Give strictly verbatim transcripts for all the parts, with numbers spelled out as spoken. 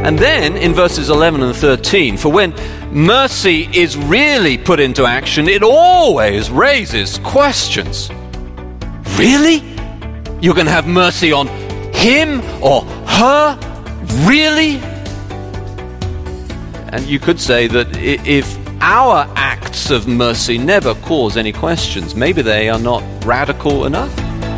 And then in verses eleven and thirteen, for when mercy is really put into action, it always raises questions. Really? You're going to have mercy on him or her? Really? And you could say that if our acts of mercy never cause any questions, maybe they are not radical enough.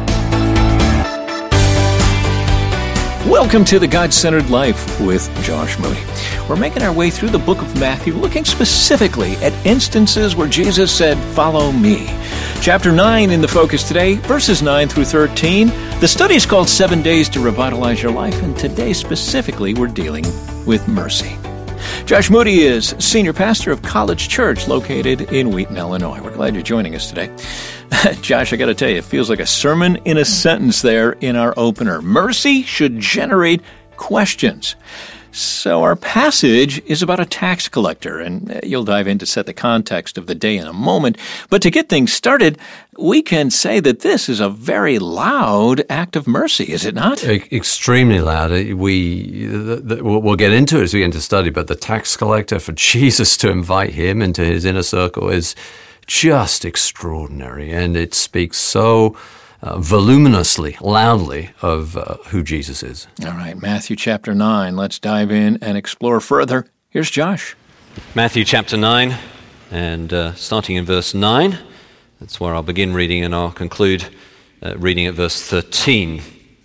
Welcome to the God-Centered Life with Josh Moody. We're making our way through the book of Matthew, looking specifically at instances where Jesus said, "Follow me." Chapter nine in the focus today, verses nine through thirteen. The study is called Seven Days to Revitalize Your Life, and today specifically we're dealing with mercy. Josh Moody is senior pastor of College Church located in Wheaton, Illinois. We're glad you're joining us today. Josh, I got to tell you, it feels like a sermon in a sentence there in our opener. Mercy should generate questions. So our passage is about a tax collector, and you'll dive in to set the context of the day in a moment. But to get things started, we can say that this is a very loud act of mercy, is it not? Extremely loud. We, the, the, we'll get into it as we get into study, but the tax collector, for Jesus to invite him into his inner circle is just extraordinary, and it speaks so Uh, voluminously, loudly of uh, who Jesus is. All right, Matthew chapter nine. Let's dive in and explore further. Here's Josh. Matthew chapter nine, and uh, starting in verse nine, that's where I'll begin reading, and I'll conclude uh, reading at verse thirteen.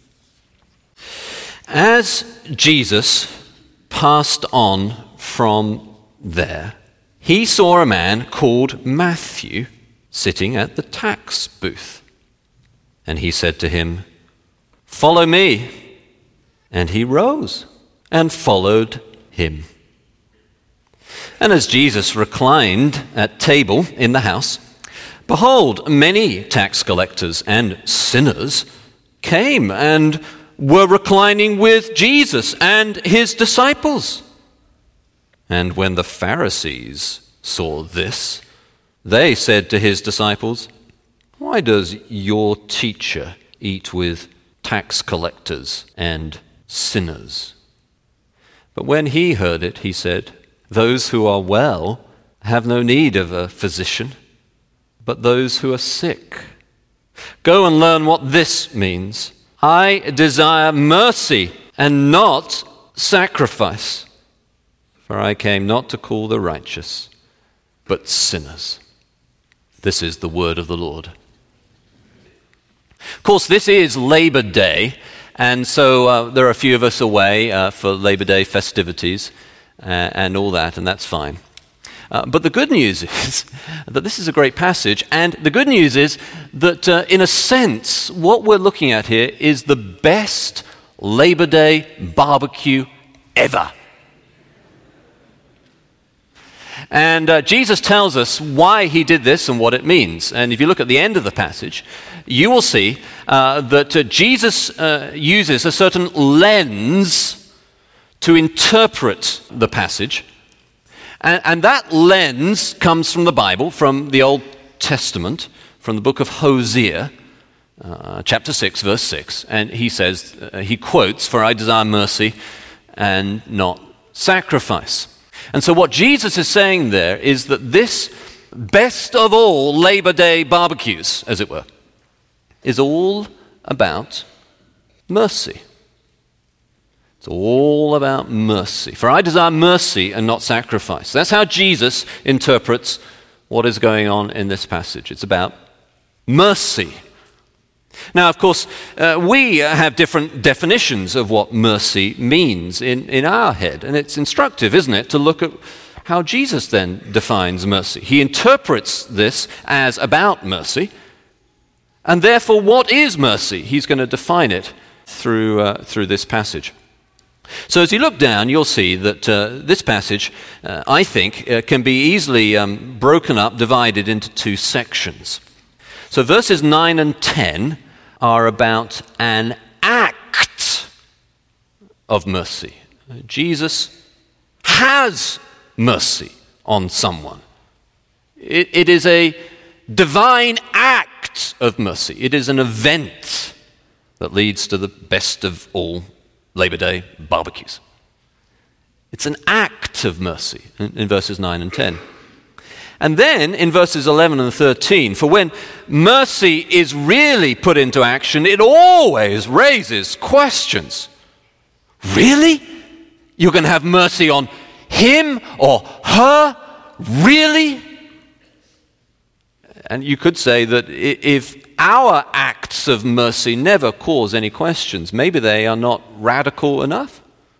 As Jesus passed on from there, he saw a man called Matthew sitting at the tax booth. And he said to him, "Follow me." And he rose and followed him. And as Jesus reclined at table in the house, behold, many tax collectors and sinners came and were reclining with Jesus and his disciples. And when the Pharisees saw this, they said to his disciples, "Why does your teacher eat with tax collectors and sinners?" But when he heard it, he said, "Those who are well have no need of a physician, but those who are sick. Go and learn what this means. I desire mercy and not sacrifice, for I came not to call the righteous, but sinners." This is the word of the Lord. Of course, this is Labor Day, and so uh, there are a few of us away uh, for Labor Day festivities uh, and all that, and that's fine. Uh, but the good news is that this is a great passage, and the good news is that, uh, in a sense, what we're looking at here is the best Labor Day barbecue ever. And uh, Jesus tells us why he did this and what it means. And if you look at the end of the passage, you will see uh, that uh, Jesus uh, uses a certain lens to interpret the passage. And, and that lens comes from the Bible, from the Old Testament, from the book of Hosea, uh, chapter six, verse six. And he says, uh, he quotes, "For I desire mercy and not sacrifice." And so what Jesus is saying there is that this best of all Labor Day barbecues, as it were, is all about mercy. It's all about mercy. For I desire mercy and not sacrifice. That's how Jesus interprets what is going on in this passage. It's about mercy. Now, of course, uh, we have different definitions of what mercy means in, in our head. And it's instructive, isn't it, to look at how Jesus then defines mercy. He interprets this as about mercy. And therefore, what is mercy? He's going to define it through, uh, through this passage. So as you look down, you'll see that uh, this passage, uh, I think, uh, can be easily um, broken up, divided into two sections. So verses nine and ten are about an act of mercy. Jesus has mercy on someone. It, it is a divine act of mercy. It is an event that leads to the best of all Labor Day barbecues. It's an act of mercy in, in verses nine and ten. And then in verses eleven and thirteen, for when mercy is really put into action, it always raises questions. Really? You're going to have mercy on him or her? Really? And you could say that if our acts of mercy never cause any questions, maybe they are not radical enough.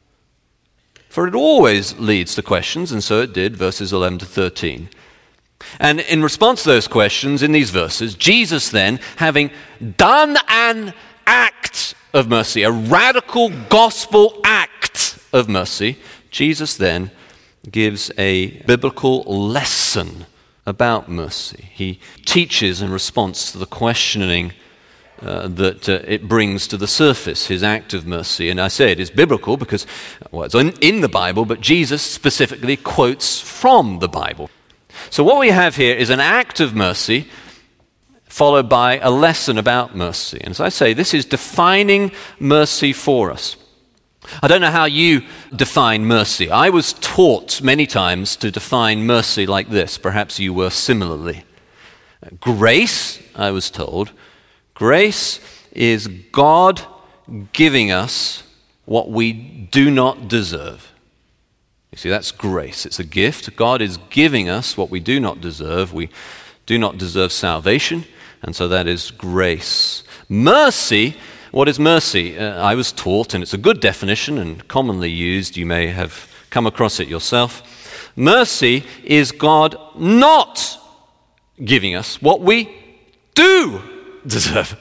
For it always leads to questions, and so it did, verses eleven to thirteen. And in response to those questions in these verses, Jesus then, having done an act of mercy, a radical gospel act of mercy, Jesus then gives a biblical lesson about mercy. He teaches in response to the questioning uh, that uh, it brings to the surface, his act of mercy. And I say it is biblical because, well, it's in, in the Bible, but Jesus specifically quotes from the Bible. So what we have here is an act of mercy followed by a lesson about mercy. And as I say, this is defining mercy for us. I don't know how you define mercy. I was taught many times to define mercy like this. Perhaps you were similarly. Grace, I was told, grace is God giving us what we do not deserve. You see, that's grace. It's a gift. God is giving us what we do not deserve. We do not deserve salvation, and so that is grace. Mercy, what is mercy? Uh, I was taught, and it's a good definition and commonly used. You may have come across it yourself. Mercy is God not giving us what we do deserve.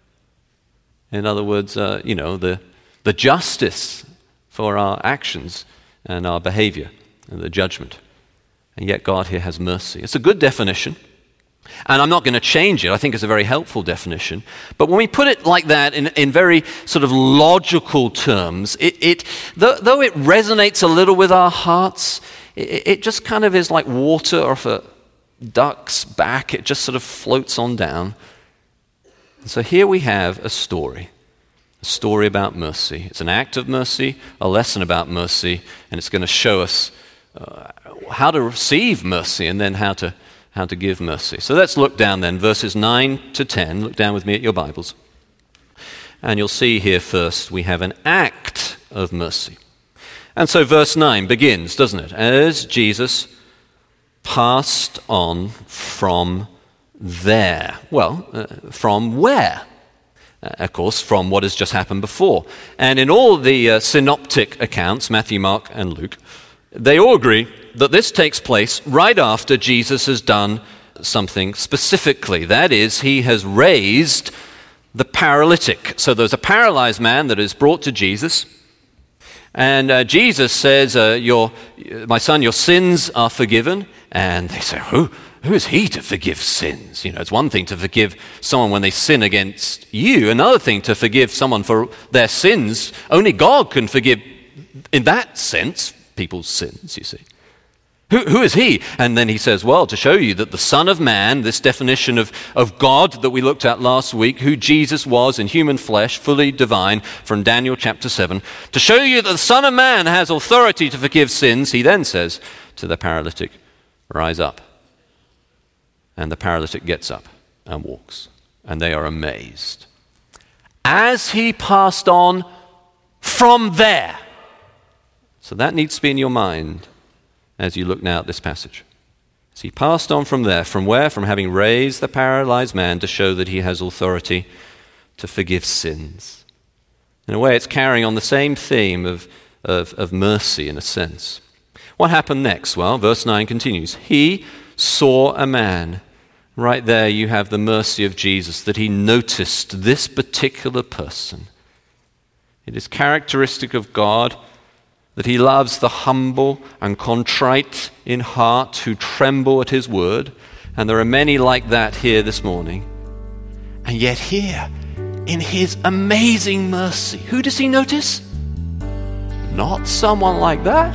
In other words, uh, you know, the, the justice for our actions and our behavior and the judgment. And yet God here has mercy. It's a good definition. And I'm not going to change it. I think it's a very helpful definition. But when we put it like that in, in very sort of logical terms, it, it though, though it resonates a little with our hearts, it, it just kind of is like water off a duck's back. It just sort of floats on down. And so here we have a story. A story about mercy. It's an act of mercy, a lesson about mercy, and it's going to show us uh, how to receive mercy and then how to how to give mercy. So let's look down then, verses nine to ten. Look down with me at your Bibles. And you'll see here first we have an act of mercy. And so verse nine begins, doesn't it? As Jesus passed on from there. Well, uh, from where? Uh, of course, from what has just happened before. And in all the uh, synoptic accounts, Matthew, Mark, and Luke, they all agree that this takes place right after Jesus has done something specifically. That is, he has raised the paralytic. So there's a paralyzed man that is brought to Jesus, and uh, Jesus says, uh, your, my son, your sins are forgiven. And they say, who? Who is he to forgive sins? You know, it's one thing to forgive someone when they sin against you, another thing to forgive someone for their sins. Only God can forgive, in that sense, people's sins, you see. Who, who is he? And then he says, well, to show you that the Son of Man, this definition of, of God that we looked at last week, who Jesus was in human flesh, fully divine, from Daniel chapter seven, to show you that the Son of Man has authority to forgive sins, he then says to the paralytic, rise up. And the paralytic gets up and walks. And they are amazed. As he passed on from there. So that needs to be in your mind as you look now at this passage. As he passed on from there. From where? From having raised the paralyzed man to show that he has authority to forgive sins. In a way, it's carrying on the same theme of, of, of mercy in a sense. What happened next? Well, verse nine continues. He saw a man. Right there you have the mercy of Jesus, that he noticed this particular person. It is characteristic of God that he loves the humble and contrite in heart who tremble at his word. And there are many like that here this morning. And yet here, in his amazing mercy, who does he notice? Not someone like that,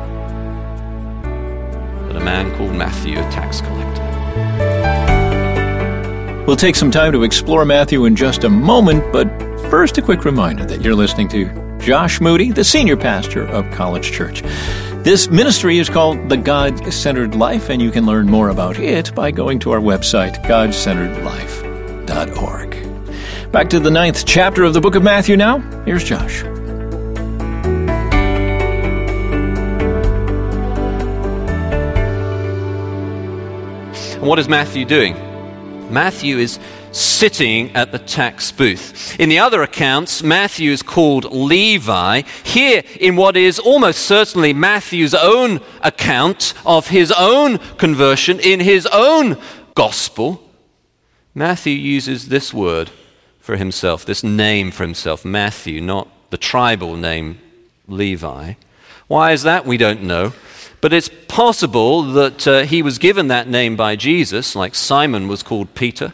but a man called Matthew, a tax collector. We'll take some time to explore Matthew in just a moment, but first a quick reminder that you're listening to Josh Moody, the senior pastor of College Church. This ministry is called The God-Centered Life, and you can learn more about it by going to our website, god centered life dot org. Back to the ninth chapter of the book of Matthew now. Here's Josh. And what is Matthew doing? Matthew is sitting at the tax booth. In the other accounts, Matthew is called Levi. Here, in what is almost certainly Matthew's own account of his own conversion, in his own gospel, Matthew uses this word for himself, this name for himself, Matthew, not the tribal name Levi. Why is that? We don't know. But it's possible that uh, he was given that name by Jesus, like Simon was called Peter.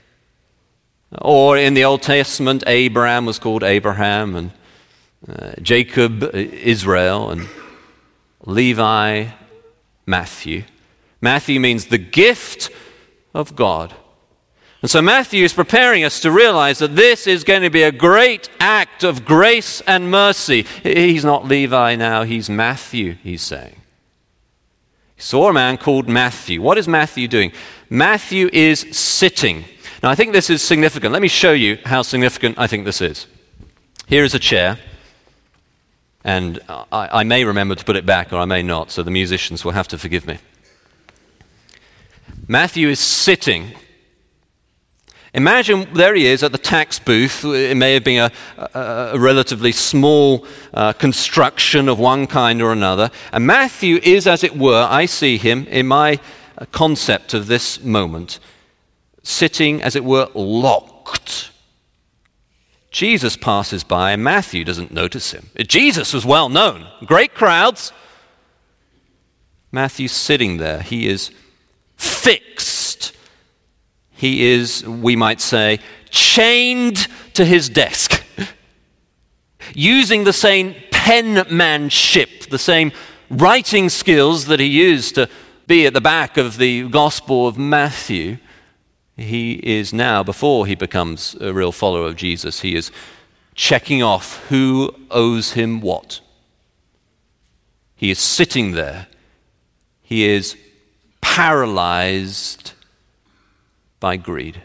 Or in the Old Testament, Abraham was called Abraham, and uh, Jacob, Israel, and Levi, Matthew. Matthew means the gift of God. And so Matthew is preparing us to realize that this is going to be a great act of grace and mercy. He's not Levi now, he's Matthew, he's saying. He saw a man called Matthew. What is Matthew doing? Matthew is sitting. Now, I think this is significant. Let me show you how significant I think this is. Here is a chair, and I, I may remember to put it back, or I may not, so the musicians will have to forgive me. Matthew is sitting. Imagine there he is at the tax booth. It may have been a, a, a relatively small uh, construction of one kind or another. And Matthew is, as it were, I see him in my concept of this moment, sitting, as it were, locked. Jesus passes by and Matthew doesn't notice him. Jesus was well known. Great crowds. Matthew's sitting there. He is fixed. He is, we might say, chained to his desk, using the same penmanship, the same writing skills that he used to be at the back of the Gospel of Matthew. He is now, before he becomes a real follower of Jesus, he is checking off who owes him what. He is sitting there. He is paralyzed by greed.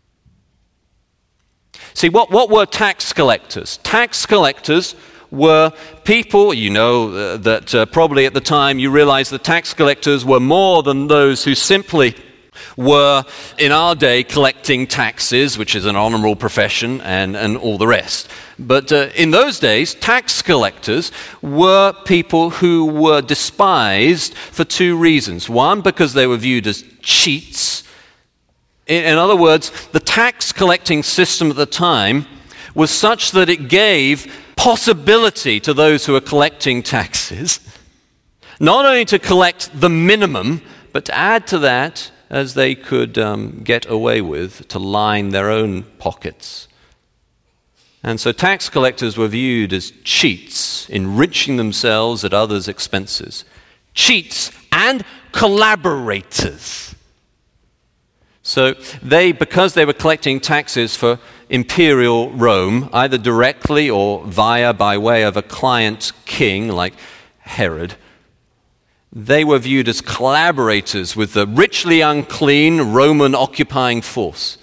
See, what, what were tax collectors? Tax collectors were people, you know, uh, that uh, probably at the time you realize the tax collectors were more than those who simply were, in our day, collecting taxes, which is an honorable profession, and, and all the rest. But uh, in those days, tax collectors were people who were despised for two reasons. One, because they were viewed as cheats. In, in other words, the tax collecting system at the time was such that it gave possibility to those who were collecting taxes, not only to collect the minimum, but to add to that, as they could um, get away with, to line their own pockets. And so tax collectors were viewed as cheats, enriching themselves at others' expenses. Cheats and collaborators. So they, because they were collecting taxes for imperial Rome, either directly or via, by way of a client king like Herod, they were viewed as collaborators with the richly unclean Roman occupying force.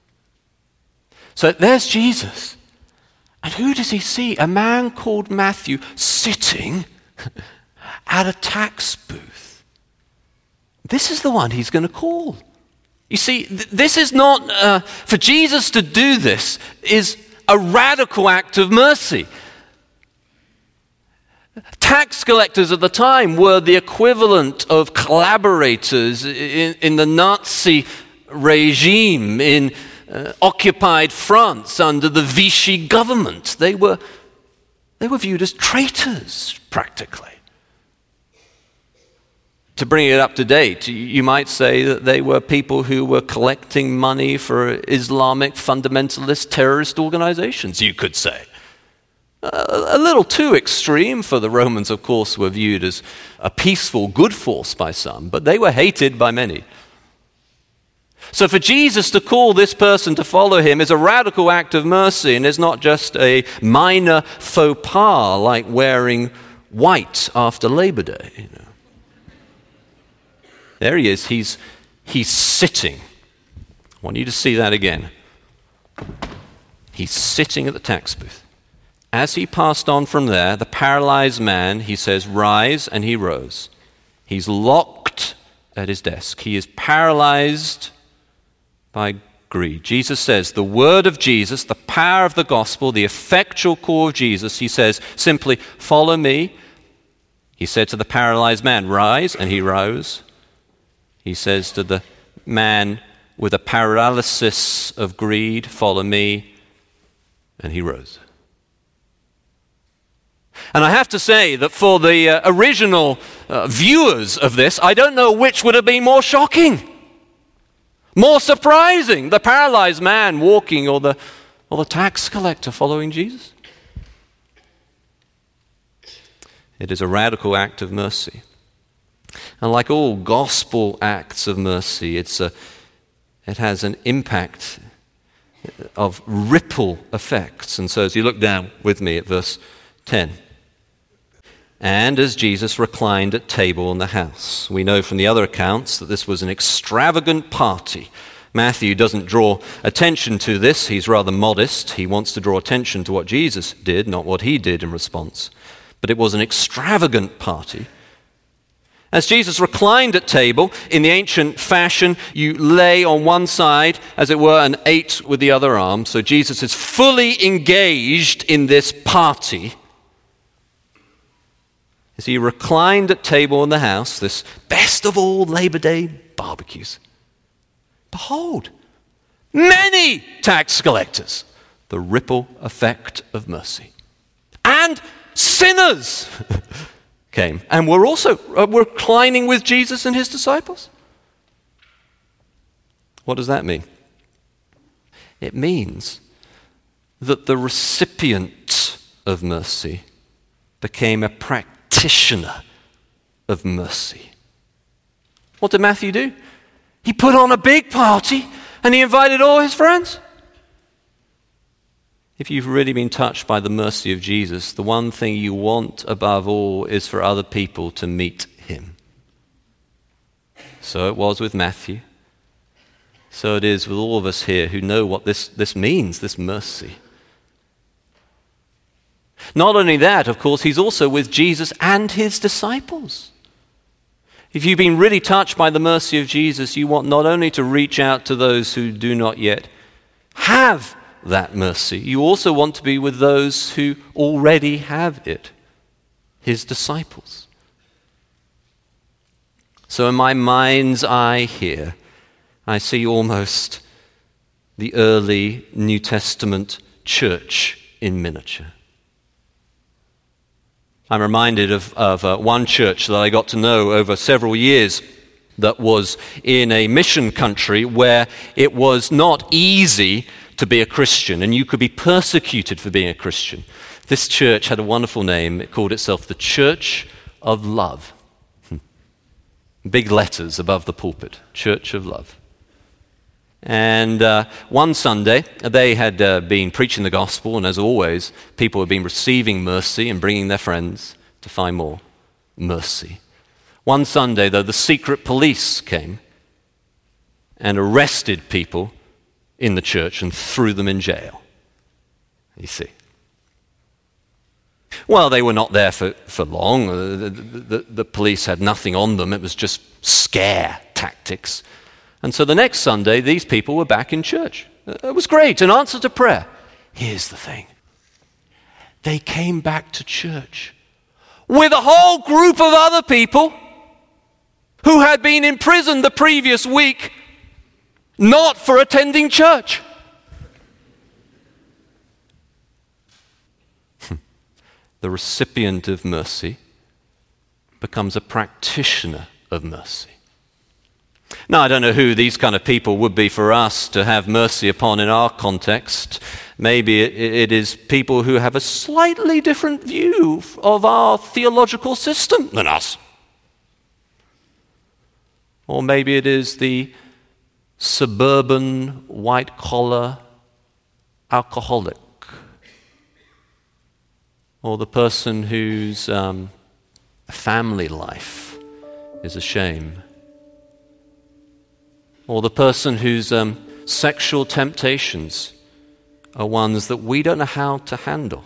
So there's Jesus. And who does he see? A man called Matthew sitting at a tax booth. This is the one he's going to call. You see, th- this is not, uh, for Jesus to do this is a radical act of mercy. Tax collectors at the time were the equivalent of collaborators in, in the Nazi regime in uh, occupied France under the Vichy government. They were, they were viewed as traitors, practically. To bring it up to date, you might say that they were people who were collecting money for Islamic fundamentalist terrorist organizations, you could say. A little too extreme, for the Romans, of course, were viewed as a peaceful, good force by some, but they were hated by many. So for Jesus to call this person to follow him is a radical act of mercy, and is not just a minor faux pas like wearing white after Labor Day. You know. There he is. He's, he's sitting. I want you to see that again. He's sitting at the tax booth. As he passed on from there, the paralyzed man, he says, "Rise," and he rose. He's locked at his desk. He is paralyzed by greed. Jesus says, the word of Jesus, the power of the gospel, the effectual call of Jesus, he says simply, "Follow me." He said to the paralyzed man, "Rise," and he rose. He says to the man with a paralysis of greed, "Follow me," and he rose. And I have to say that for the uh, original uh, viewers of this, I don't know which would have been more shocking, more surprising, the paralyzed man walking or the, or the tax collector following Jesus. It is a radical act of mercy. And like all gospel acts of mercy, it's a, it has an impact of ripple effects. And so as you look down with me at verse ten. "And as Jesus reclined at table in the house." We know from the other accounts that this was an extravagant party. Matthew doesn't draw attention to this. He's rather modest. He wants to draw attention to what Jesus did, not what he did in response. But it was an extravagant party. As Jesus reclined at table, in the ancient fashion, you lay on one side, as it were, and ate with the other arm. So Jesus is fully engaged in this party. As he reclined at table in the house, this best of all Labor Day barbecues, behold, many tax collectors, the ripple effect of mercy, and sinners came and were also uh, reclining with Jesus and his disciples. What does that mean? It means that the recipient of mercy became a practitioner of mercy. What did Matthew do? He put on a big party and he invited all his friends. If you've really been touched by the mercy of Jesus, the one thing you want above all is for other people to meet him. So it was with Matthew. So it is with all of us here who know what this, this means, this mercy. Not only that, of course, he's also with Jesus and his disciples. If you've been really touched by the mercy of Jesus, you want not only to reach out to those who do not yet have that mercy, you also want to be with those who already have it, his disciples. So in my mind's eye here, I see almost the early New Testament church in miniature. I'm reminded of, of uh, one church that I got to know over several years that was in a mission country where it was not easy to be a Christian, and you could be persecuted for being a Christian. This church had a wonderful name. It called itself the Church of Love. Big letters above the pulpit, Church of Love. And uh, one Sunday, they had uh, been preaching the gospel, and as always, people had been receiving mercy and bringing their friends to find more mercy. One Sunday, though, the secret police came and arrested people in the church and threw them in jail. You see. Well, they were not there for, for long. The, the, the police had nothing on them. It was just scare tactics. And so the next Sunday, these people were back in church. It was great, an answer to prayer. Here's the thing. They came back to church with a whole group of other people who had been imprisoned the previous week, not for attending church. The recipient of mercy becomes a practitioner of mercy. Now, I don't know who these kind of people would be for us to have mercy upon in our context. Maybe it, it is people who have a slightly different view of our theological system than us. Or maybe it is the suburban, white-collar alcoholic, or the person whose um, family life is a shame, or the person whose um, sexual temptations are ones that we don't know how to handle.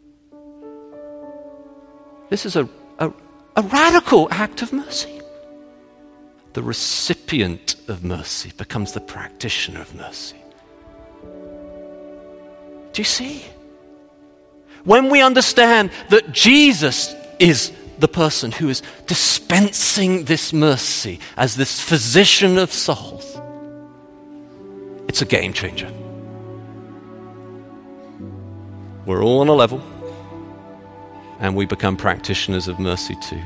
This is a, a, a radical act of mercy. The recipient of mercy becomes the practitioner of mercy. Do you see? When we understand that Jesus is the person who is dispensing this mercy as this physician of souls, it's a game changer. We're all on a level, and we become practitioners of mercy too.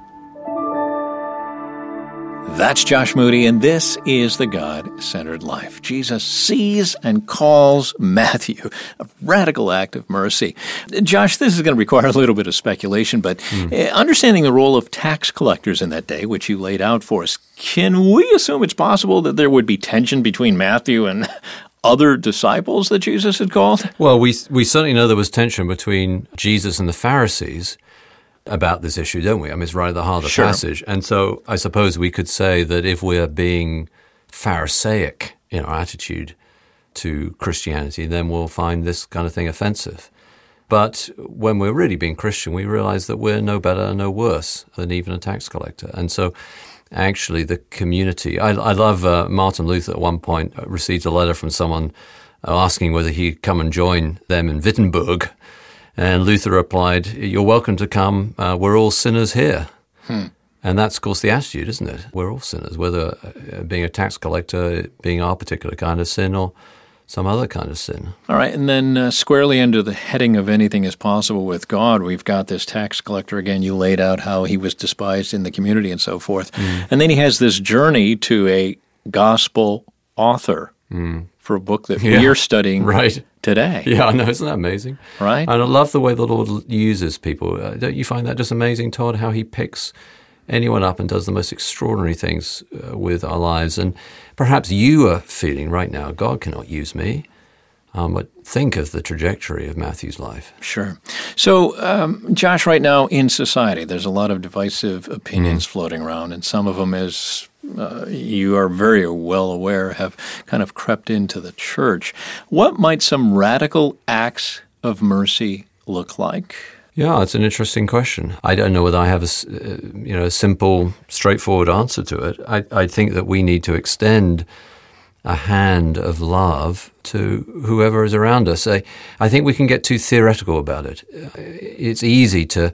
That's Josh Moody, and this is The God-Centered Life. Jesus sees and calls Matthew, a radical act of mercy. Josh, this is going to require a little bit of speculation, but mm. understanding the role of tax collectors in that day, which you laid out for us, can we assume it's possible that there would be tension between Matthew and other disciples that Jesus had called? Well, we we certainly know there was tension between Jesus and the Pharisees about this issue, don't we? I mean, it's right at the heart of the sure. passage. And so I suppose we could say that if we're being Pharisaic in our attitude to Christianity, then we'll find this kind of thing offensive. But when we're really being Christian, we realize that we're no better, no worse than even a tax collector. And so actually the community, I, I love uh, Martin Luther at one point received a letter from someone asking whether he'd come and join them in Wittenberg. And Luther replied, "You're welcome to come. Uh, we're all sinners here." Hmm. And that's, of course, the attitude, isn't it? We're all sinners, whether uh, being a tax collector, being our particular kind of sin, or some other kind of sin. All right, and then uh, squarely under the heading of anything is possible with God, we've got this tax collector. Again, you laid out how he was despised in the community and so forth. Mm. And then he has this journey to a gospel author mm. for a book that yeah. we're studying right. today. Yeah, I know. Isn't that amazing? Right. And I love the way the Lord uses people. Uh, don't you find that just amazing, Todd, how he picks anyone up and does the most extraordinary things uh, with our lives? And perhaps you are feeling right now, God cannot use me. Um, but think of the trajectory of Matthew's life. Sure. So, um, Josh, right now in society, there's a lot of divisive opinions mm. floating around, and some of them, as uh, you are very well aware, have kind of crept into the church. What might some radical acts of mercy look like? Yeah, it's an interesting question. I don't know whether I have a, uh, you know, a simple, straightforward answer to it. I, I think that we need to extend a hand of love to whoever is around us. I, I think we can get too theoretical about it. It's easy to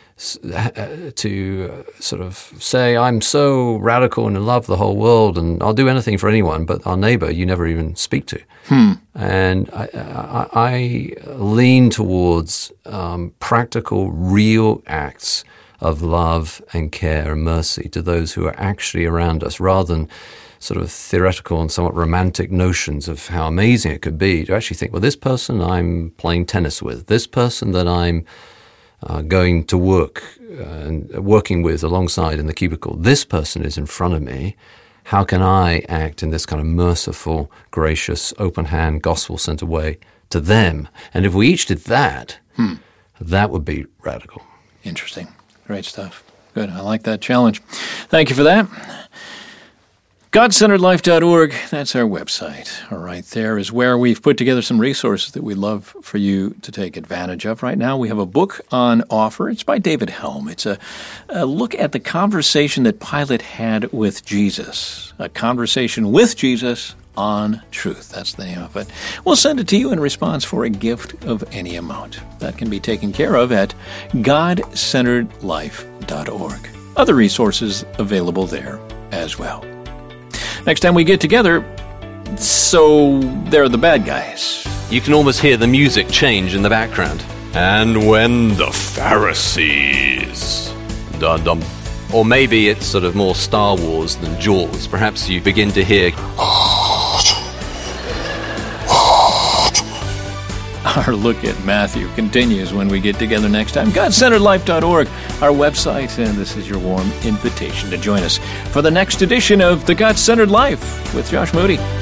to sort of say, I'm so radical and love the whole world and I'll do anything for anyone, but our neighbor you never even speak to. Hmm. And I, I, I lean towards um, practical, real acts of love and care and mercy to those who are actually around us, rather than sort of theoretical and somewhat romantic notions of how amazing it could be to actually think, well, this person I'm playing tennis with, this person that I'm uh, going to work uh, and working with alongside in the cubicle, this person is in front of me. How can I act in this kind of merciful, gracious, open hand, gospel-centered way to them? And if we each did that, hmm. that would be radical. Interesting. Great stuff. Good. I like that challenge. Thank you for that. God Centered Life dot org, that's our website. All right, there is where we've put together some resources that we'd love for you to take advantage of. Right now we have a book on offer. It's by David Helm. It's a, a look at the conversation that Pilate had with Jesus. A conversation with Jesus on truth. That's the name of it. We'll send it to you in response for a gift of any amount. That can be taken care of at God Centered Life dot org. Other resources available there as well. Next time we get together, so they're the bad guys. You can almost hear the music change in the background. And when the Pharisees... Dum-dum. Or maybe it's sort of more Star Wars than Jaws. Perhaps you begin to hear... Our look at Matthew continues when we get together next time. God Centered Life dot org, our website, and this is your warm invitation to join us for the next edition of The God-Centered Life with Josh Moody.